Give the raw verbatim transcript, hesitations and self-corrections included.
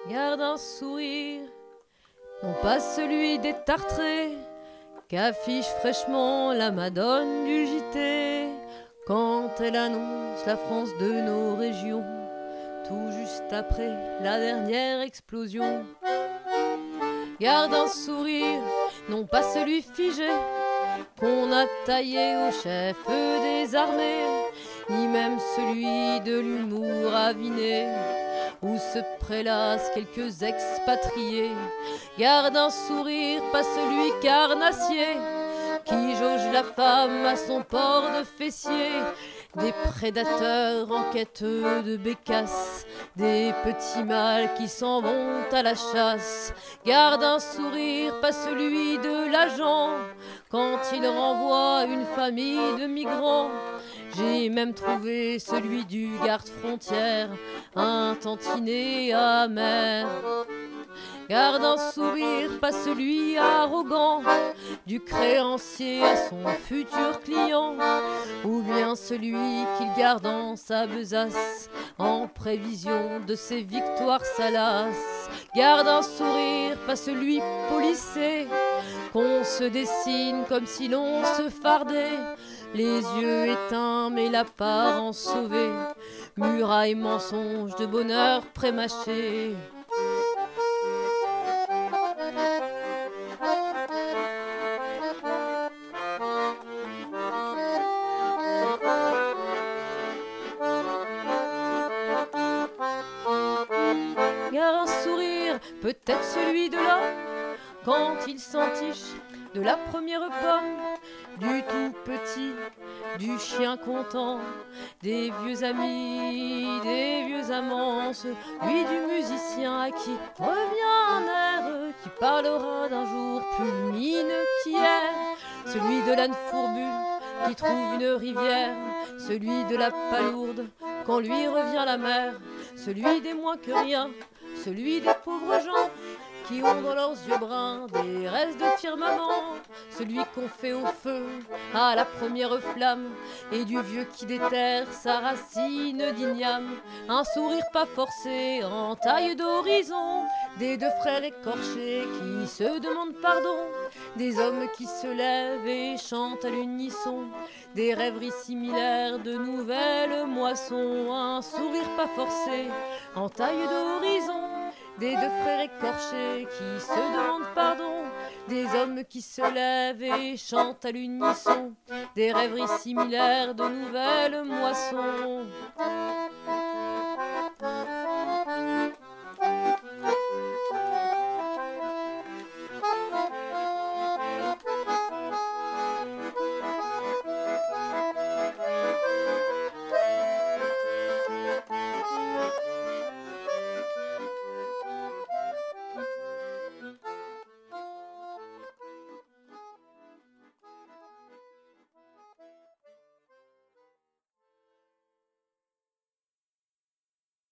garde un sourire, non pas celui des tartrés, qu'affiche fraîchement la Madone du J T, quand elle annonce la France de nos régions, tout juste après la dernière explosion. Garde un sourire, non pas celui figé, qu'on a taillé au chef des armées, ni même celui de l'humour aviné, où se prélassent quelques expatriés. Garde un sourire, pas celui carnassier, qui jauge la femme à son port de fessier, des prédateurs en quête de bécasse, des petits mâles qui s'en vont à la chasse. Garde un sourire, pas celui de l'agent, quand il renvoie une famille de migrants. J'ai même trouvé celui du garde-frontière, un tantinet amer. Garde un sourire, pas celui arrogant, du créancier à son futur client, ou bien celui qu'il garde en sa besace, en prévision de ses victoires salaces. Garde un sourire, pas celui policé, qu'on se dessine comme si l'on se fardait, les yeux éteints mais l'apparence sauvée, muraille mensonge de bonheur prémâché. Garde un sourire, peut-être celui de là, quand il s'entiche de la première pomme, du tout petit, du chien content, des vieux amis, des vieux amants, celui du musicien à qui revient un air qui parlera d'un jour plus lumineux qu'hier, celui de l'âne fourbu qui trouve une rivière, celui de la palourde quand lui revient la mer, celui des moins que rien, celui des pauvres gens qui ont dans leurs yeux bruns des restes de firmament, celui qu'on fait au feu à la première flamme, et du vieux qui déterre sa racine d'igname. Un sourire pas forcé en taille d'horizon, des deux frères écorchés qui se demandent pardon, des hommes qui se lèvent et chantent à l'unisson, des rêveries similaires de nouvelles moissons. Un sourire pas forcé en taille d'horizon, des deux frères écorchés qui se demandent pardon, des hommes qui se lèvent et chantent à l'unisson, des rêveries similaires de nouvelles moissons.